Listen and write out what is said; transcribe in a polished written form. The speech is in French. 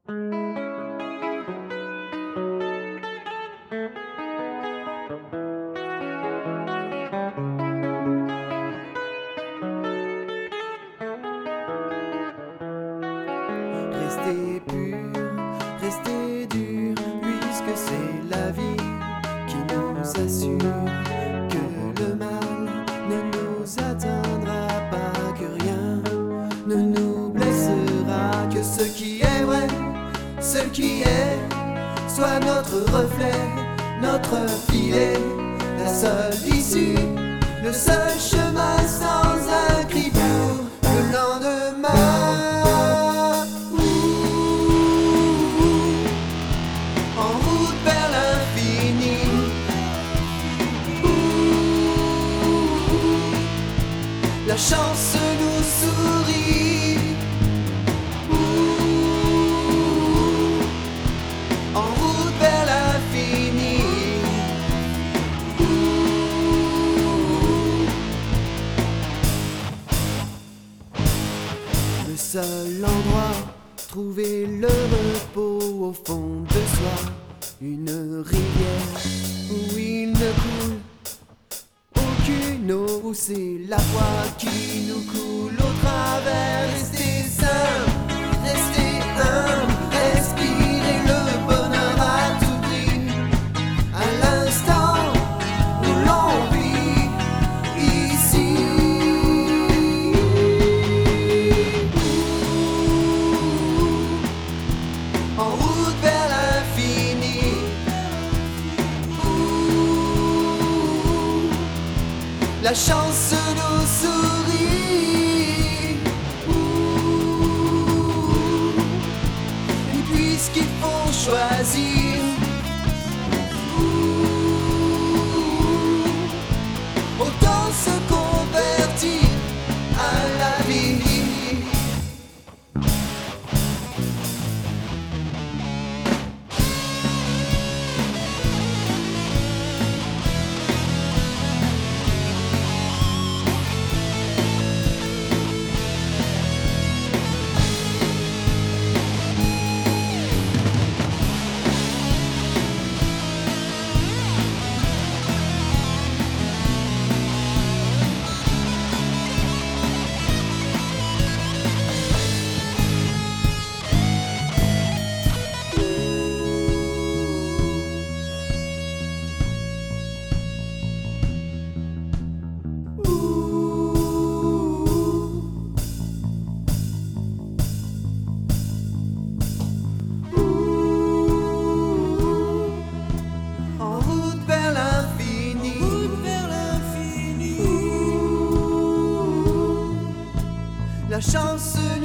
Restez pur, restez dur, puisque c'est la vie qui nous assure que le mal ne nous atteindra pas, que rien ne nous blessera, que ce qui est vrai, ce qui est, soit notre reflet, notre filet, la seule issue, le seul chemin sans un cri pour le lendemain. En route vers l'infini, la chance nous sourit. En route vers l'infini. Le seul endroit, trouver le repos au fond de soi, une rivière où il ne coule aucune eau, où c'est la foi qui nous coule au travers. Rester simple, rester humble, respirer le bonheur à tout prix, à l'instant où l'on vit ici. En route vers l'infini. La chance nous sourit. Et puisqu'il faut choisir, autant se convertir à la vie. La chance